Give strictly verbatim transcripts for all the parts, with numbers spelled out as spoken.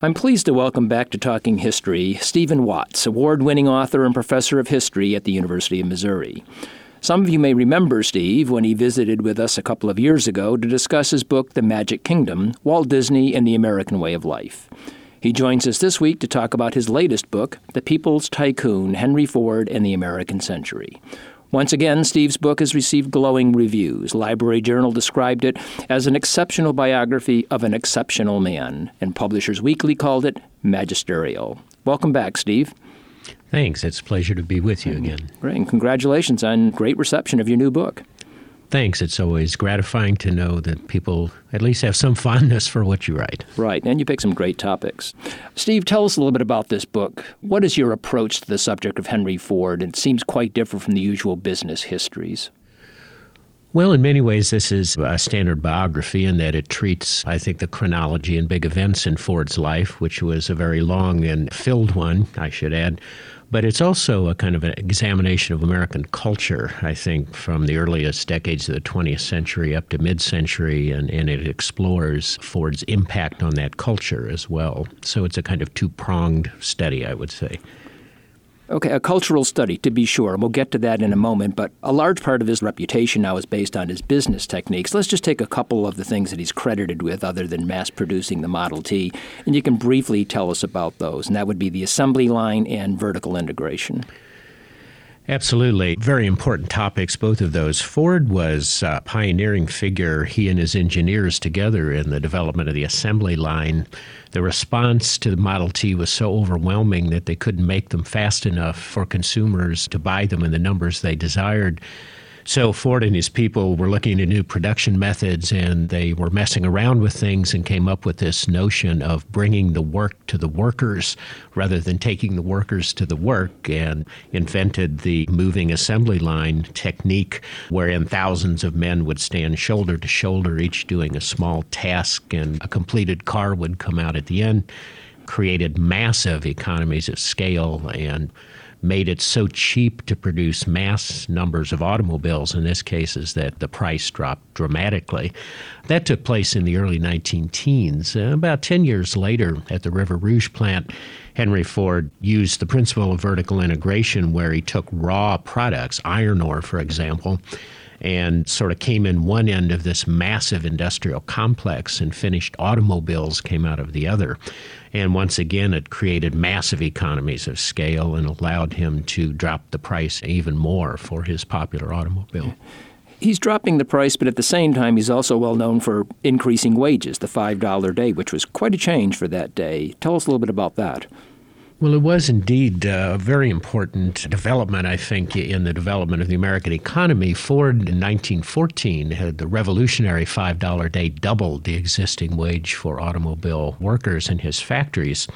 I'm pleased to welcome back to Talking History Stephen Watts, award-winning author and professor of history at the University of Missouri. Some of you may remember Steve when he visited with us a couple of years ago to discuss his book, The Magic Kingdom, Walt Disney and the American Way of Life. He joins us this week to talk about his latest book, The People's Tycoon, Henry Ford and the American Century. Once again, Steve's book has received glowing reviews. Library Journal described it as an exceptional biography of an exceptional man, and Publishers Weekly called it magisterial. Welcome back, Steve. Thanks. It's a pleasure to be with you again. Great, and congratulations on great reception of your new book. Thanks. It's always gratifying to know that people at least have some fondness for what you write. Right, and you pick some great topics. Steve, tell us a little bit about this book. What is your approach to the subject of Henry Ford? It seems quite different from the usual business histories. Well, in many ways, this is a standard biography in that it treats, I think, the chronology and big events in Ford's life, which was a very long and filled one, I should add. But it's also a kind of an examination of American culture, I think, from the earliest decades of the twentieth century up to mid-century, and, and it explores Ford's impact on that culture as well. So it's a kind of two-pronged study, I would say. Okay, a cultural study, to be sure, and we'll get to that in a moment, but a large part of his reputation now is based on his business techniques. Let's just take a couple of the things that he's credited with other than mass-producing the Model T, and you can briefly tell us about those, and that would be the assembly line and vertical integration. Absolutely. Very important topics, both of those. Ford was a pioneering figure, he and his engineers together, in the development of the assembly line. The response to the Model T was so overwhelming that they couldn't make them fast enough for consumers to buy them in the numbers they desired. So Ford and his people were looking at new production methods, and they were messing around with things and came up with this notion of bringing the work to the workers rather than taking the workers to the work, and invented the moving assembly line technique wherein thousands of men would stand shoulder to shoulder, each doing a small task, and a completed car would come out at the end. Created massive economies of scale and made it so cheap to produce mass numbers of automobiles in this case is that the price dropped dramatically. That took place in the early nineteen teens. Uh, about ten years later at the River Rouge plant, Henry Ford used the principle of vertical integration where he took raw products, iron ore, for example, and sort of came in one end of this massive industrial complex, and finished automobiles came out of the other. And once again, it created massive economies of scale and allowed him to drop the price even more for his popular automobile. He's dropping the price, but at the same time, he's also well known for increasing wages, the five dollar day, which was quite a change for that day. Tell us a little bit about that. Well, it was indeed a very important development, I think, in the development of the American economy. Ford in nineteen fourteen had the revolutionary five dollar day doubled the existing wage for automobile workers in his factories.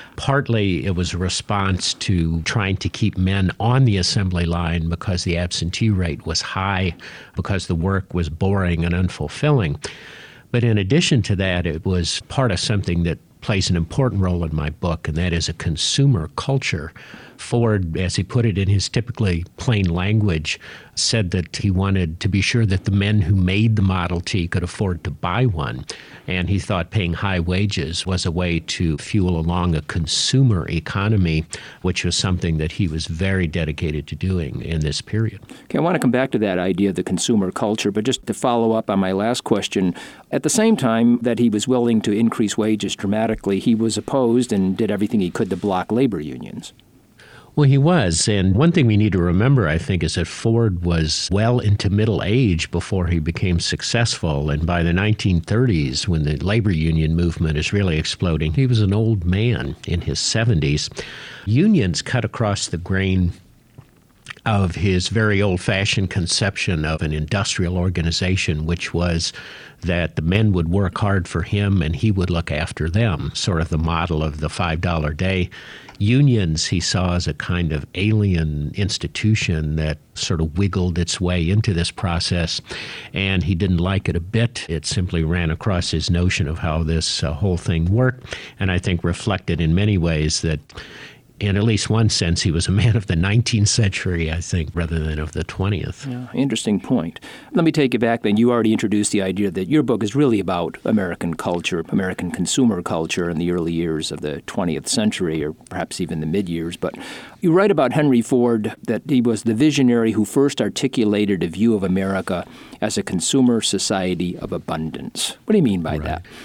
Partly it was a response to trying to keep men on the assembly line because the absentee rate was high, because the work was boring and unfulfilling. But in addition to that, it was part of something that plays an important role in my book, and that is a consumer culture. Ford, as he put it in his typically plain language, said that he wanted to be sure that the men who made the Model T could afford to buy one. And he thought paying high wages was a way to fuel along a consumer economy, which was something that he was very dedicated to doing in this period. Okay, I want to come back to that idea of the consumer culture, but just to follow up on my last question, at the same time that he was willing to increase wages dramatically, he was opposed and did everything he could to block labor unions. Well, he was. And one thing we need to remember, I think, is that Ford was well into middle age before he became successful. And by the nineteen thirties, when the labor union movement is really exploding, he was an old man in his seventies. Unions cut across the grain of his very old-fashioned conception of an industrial organization, which was that the men would work hard for him and he would look after them, sort of the model of the five dollar day. Unions he saw as a kind of alien institution that sort of wiggled its way into this process, and he didn't like it a bit. It simply ran across his notion of how this uh, whole thing worked, and I think reflected in many ways that in at least one sense, he was a man of the nineteenth century, I think, rather than of the twentieth. Yeah, interesting point. Let me take you back then. You already introduced the idea that your book is really about American culture, American consumer culture in the early years of the twentieth century, or perhaps even the mid-years. But you write about Henry Ford that he was the visionary who first articulated a view of America as a consumer society of abundance. What do you mean by Right. that?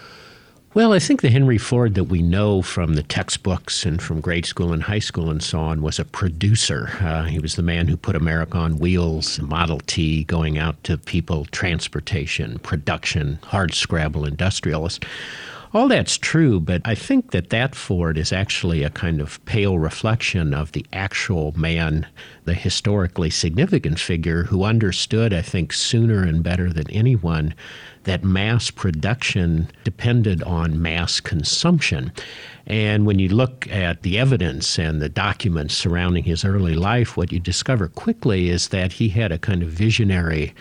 Well, I think the Henry Ford that we know from the textbooks and from grade school and high school and so on was a producer. Uh, he was the man who put America on wheels, Model T, going out to people, transportation, production, hardscrabble industrialist. All that's true, but I think that that Ford is actually a kind of pale reflection of the actual man, the historically significant figure who understood, I think, sooner and better than anyone, that mass production depended on mass consumption. And when you look at the evidence and the documents surrounding his early life, what you discover quickly is that he had a kind of visionary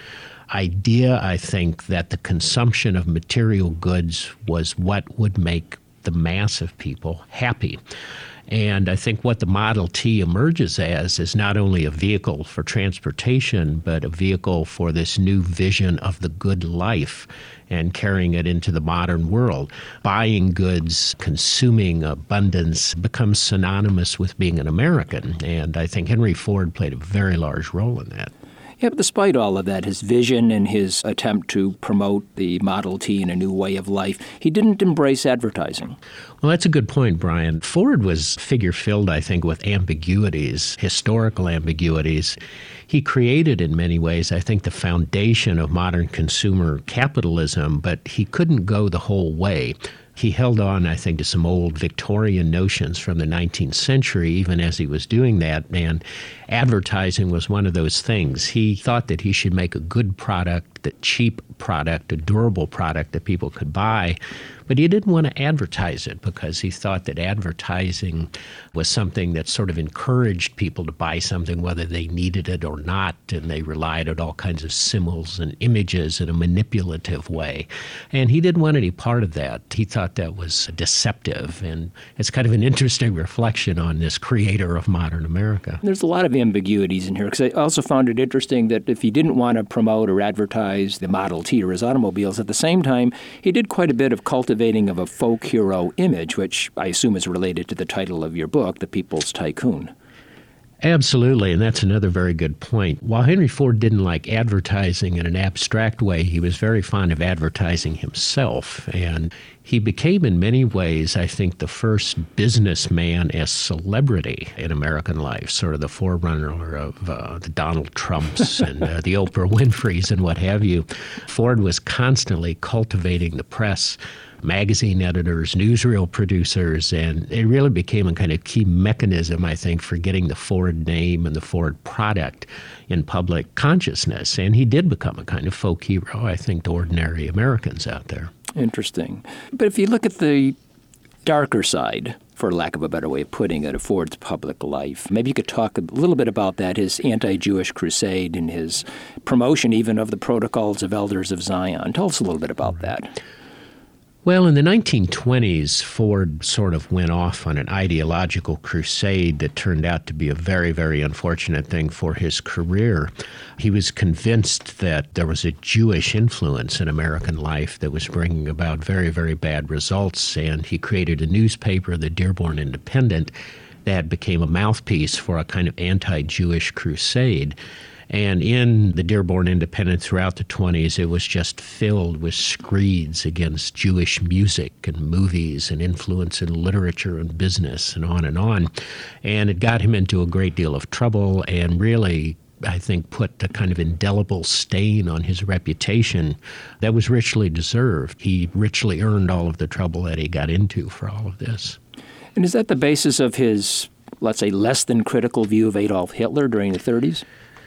idea, I think, that the consumption of material goods was what would make the mass of people happy. And I think what the Model T emerges as is not only a vehicle for transportation, but a vehicle for this new vision of the good life and carrying it into the modern world. Buying goods, consuming abundance becomes synonymous with being an American. And I think Henry Ford played a very large role in that. Yeah, but despite all of that, his vision and his attempt to promote the Model T in a new way of life, he didn't embrace advertising. Well, that's a good point, Brian. Ford was figure-filled, I think, with ambiguities, historical ambiguities. He created, in many ways, I think, the foundation of modern consumer capitalism, but he couldn't go the whole way. He held on, I think, to some old Victorian notions from the nineteenth century, even as he was doing that, and advertising was one of those things. He thought that he should make a good product, a cheap product, a durable product that people could buy, but he didn't want to advertise it because he thought that advertising was something that sort of encouraged people to buy something whether they needed it or not, and they relied on all kinds of symbols and images in a manipulative way. And he didn't want any part of that. He thought that was deceptive, and it's kind of an interesting reflection on this creator of modern America. There's a lot of ambiguities in here, because I also found it interesting that if he didn't want to promote or advertise the Model T or his automobiles, at the same time, he did quite a bit of cultivating of a folk hero image, which I assume is related to the title of your book, The People's Tycoon. Absolutely, and that's another very good point. While Henry Ford didn't like advertising in an abstract way, he was very fond of advertising himself, and he became in many ways, I think, the first businessman as celebrity in American life, sort of the forerunner of uh, the Donald Trumps and uh, the Oprah Winfreys and what have you. Ford was constantly cultivating the press, magazine editors, newsreel producers, and it really became a kind of key mechanism, I think, for getting the Ford name and the Ford product in public consciousness. And he did become a kind of folk hero, I think, to ordinary Americans out there. Interesting. But if you look at the darker side, for lack of a better way of putting it, of Ford's public life, maybe you could talk a little bit about that, his anti-Jewish crusade and his promotion even of the Protocols of Elders of Zion. Tell us a little bit about that. Well, in the nineteen twenties, Ford sort of went off on an ideological crusade that turned out to be a very, very unfortunate thing for his career. He was convinced that there was a Jewish influence in American life that was bringing about very, very bad results, and he created a newspaper, the Dearborn Independent, that became a mouthpiece for a kind of anti-Jewish crusade. And in the Dearborn Independent throughout the twenties, it was just filled with screeds against Jewish music and movies and influence in literature and business and on and on. And it got him into a great deal of trouble and really, I think, put a kind of indelible stain on his reputation that was richly deserved. He richly earned all of the trouble that he got into for all of this. And is that the basis of his, let's say, less than critical view of Adolf Hitler during the thirties?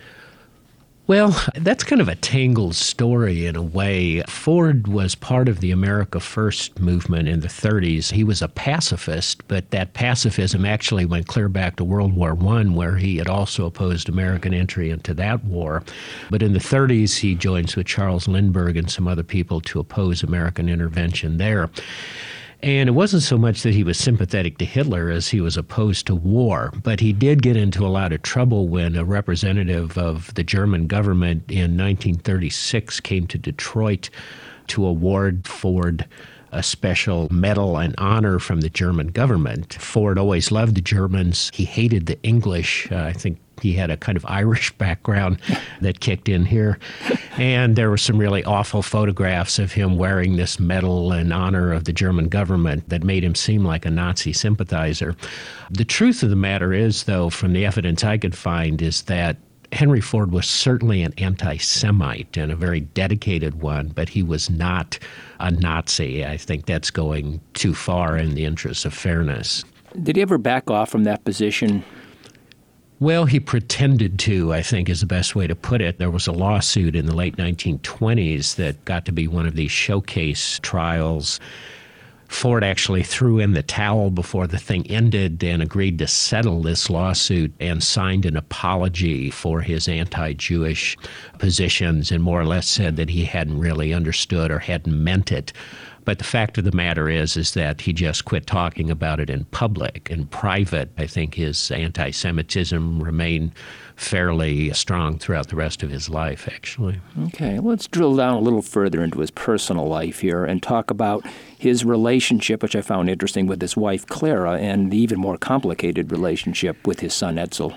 Well, that's kind of a tangled story in a way. Ford was part of the America First movement in the thirties. He was a pacifist, but that pacifism actually went clear back to World War One, where he had also opposed American entry into that war. But in the thirties, he joins with Charles Lindbergh and some other people to oppose American intervention there. And it wasn't so much that he was sympathetic to Hitler as he was opposed to war, but he did get into a lot of trouble when a representative of the German government in nineteen thirty-six came to Detroit to award Ford a special medal and honor from the German government. Ford always loved the Germans. He hated the English. Uh, I think he had a kind of Irish background that kicked in here. And there were some really awful photographs of him wearing this medal in honor of the German government that made him seem like a Nazi sympathizer. The truth of the matter is, though, from the evidence I could find, is that Henry Ford was certainly an anti-Semite and a very dedicated one, but he was not a Nazi. I think that's going too far in the interest of fairness. Did he ever back off from that position? Well, he pretended to, I think, is the best way to put it. There was a lawsuit in the late nineteen twenties that got to be one of these showcase trials. Ford actually threw in the towel before the thing ended and agreed to settle this lawsuit and signed an apology for his anti-Jewish positions and more or less said that he hadn't really understood or hadn't meant it. But the fact of the matter is, is that he just quit talking about it in public. In private, I think his anti-Semitism remained fairly strong throughout the rest of his life, actually. Okay, let's drill down a little further into his personal life here and talk about his relationship, which I found interesting, with his wife, Clara, and the even more complicated relationship with his son, Edsel.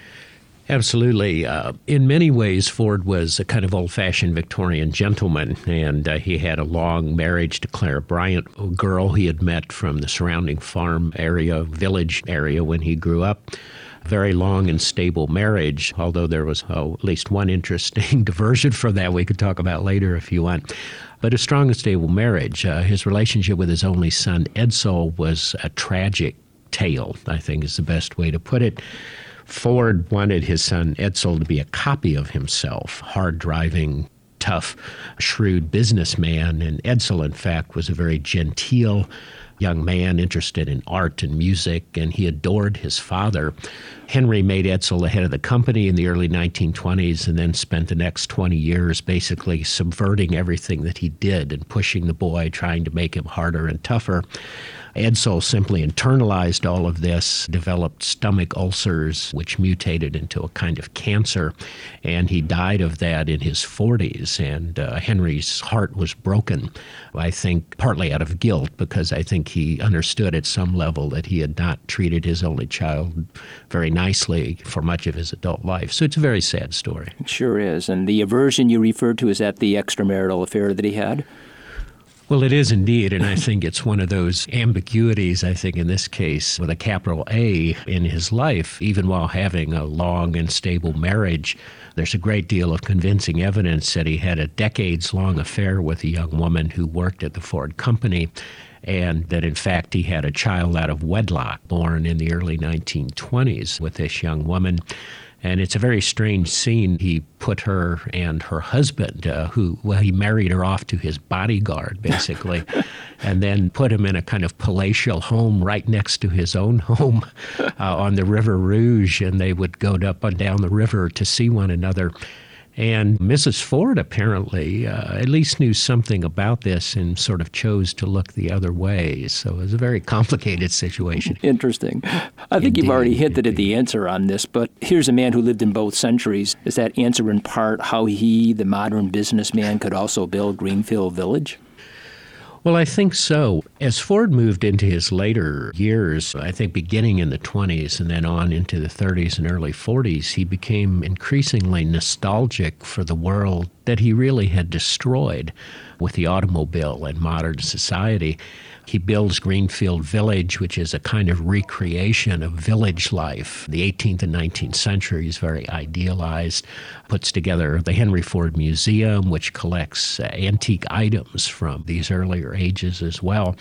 Absolutely. Uh, in many ways, Ford was a kind of old-fashioned Victorian gentleman, and uh, he had a long marriage to Clara Bryant, a girl he had met from the surrounding farm area, village area when he grew up. Very long and stable marriage, although there was oh, at least one interesting diversion from that we could talk about later if you want. But a strong and stable marriage. Uh, his relationship with his only son, Edsel, was a tragic tale, I think is the best way to put it. Ford wanted his son Edsel to be a copy of himself, hard-driving, tough, shrewd businessman. And Edsel, in fact, was a very genteel young man interested in art and music, and he adored his father. Henry made Edsel the head of the company in the early nineteen twenties and then spent the next twenty years basically subverting everything that he did and pushing the boy, trying to make him harder and tougher. Edsel simply internalized all of this, developed stomach ulcers, which mutated into a kind of cancer, and he died of that in his forties. And uh, Henry's heart was broken, I think, partly out of guilt, because I think he understood at some level that he had not treated his only child very nicely for much of his adult life. So it's a very sad story. It sure is. And the aversion you referred to, is that the extramarital affair that he had? Well, it is indeed, and I think it's one of those ambiguities, I think, in this case, with a capital A in his life. Even while having a long and stable marriage, there's a great deal of convincing evidence that he had a decades-long affair with a young woman who worked at the Ford company, and that, in fact, he had a child out of wedlock born in the early nineteen twenties with this young woman. And it's a very strange scene. He put her and her husband, uh, who, well, he married her off to his bodyguard, basically, and then put him in a kind of palatial home right next to his own home uh, on the River Rouge, and they would go up and down the river to see one another. And Missus Ford apparently uh, at least knew something about this and sort of chose to look the other way. So it was a very complicated situation. Interesting. I think Indeed. You've already hinted at the answer on this, but here's a man who lived in both centuries. Does that answer in part how he, the modern businessman, could also build Greenfield Village? Well, I think so. As Ford moved into his later years, I think beginning in the twenties and then on into the thirties and early forties, he became increasingly nostalgic for the world that he really had destroyed with the automobile and modern society. He builds Greenfield Village, which is a kind of recreation of village life. The eighteenth and nineteenth century is very idealized, puts together the Henry Ford Museum, which collects uh, antique items from these earlier ages as well.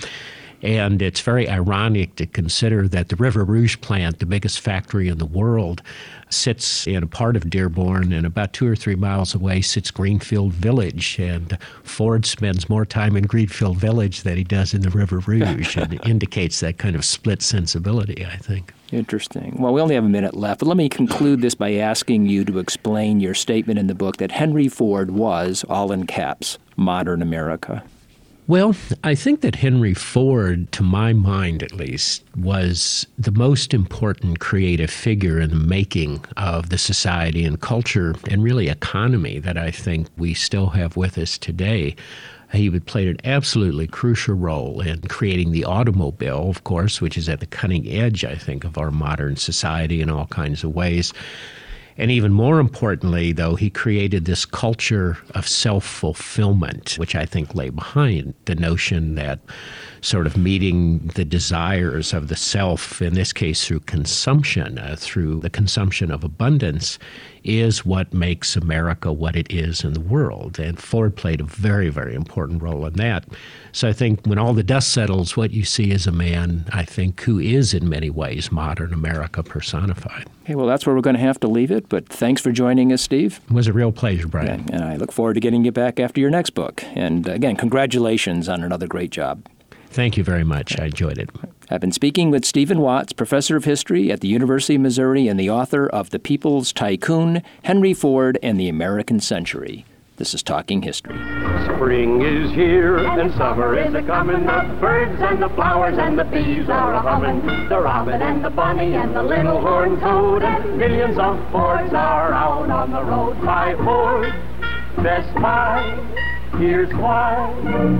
And it's very ironic to consider that the River Rouge plant, the biggest factory in the world, sits in a part of Dearborn, and about two or three miles away sits Greenfield Village. And Ford spends more time in Greenfield Village than he does in the River Rouge. And it indicates that kind of split sensibility, I think. Interesting. Well, we only have a minute left, but let me conclude this by asking you to explain your statement in the book that Henry Ford was, all in caps, modern America. Well, I think that Henry Ford, to my mind at least, was the most important creative figure in the making of the society and culture and really economy that I think we still have with us today. He played an absolutely crucial role in creating the automobile, of course, which is at the cutting edge, I think, of our modern society in all kinds of ways. And even more importantly, though, he created this culture of self-fulfillment, which I think lay behind the notion that sort of meeting the desires of the self, in this case through consumption, uh, through the consumption of abundance, is what makes America what it is in the world. And Ford played a very, very important role in that. So I think when all the dust settles, what you see is a man, I think, who is in many ways modern America personified. Okay, well, that's where we're going to have to leave it. But thanks for joining us, Steve. It was a real pleasure, Brian. And, and I look forward to getting you back after your next book. And again, congratulations on another great job. Thank you very much. I enjoyed it. I've been speaking with Stephen Watts, professor of history at the University of Missouri and the author of The People's Tycoon, Henry Ford and the American Century. This is Talking History. Spring is here and summer is a-comin'. The birds and the flowers and the bees are a-hummin'. The robin and the bunny and the little horned toad and millions of Fords are out on the road. Buy Ford, best buy, here's why.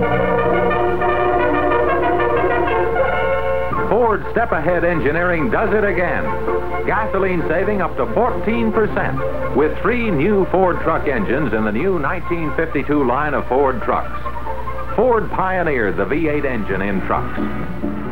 Ford Step-Ahead Engineering does it again. Gasoline saving up to fourteen percent with three new Ford truck engines in the new nineteen fifty-two line of Ford trucks. Ford pioneered the V eight engine in trucks.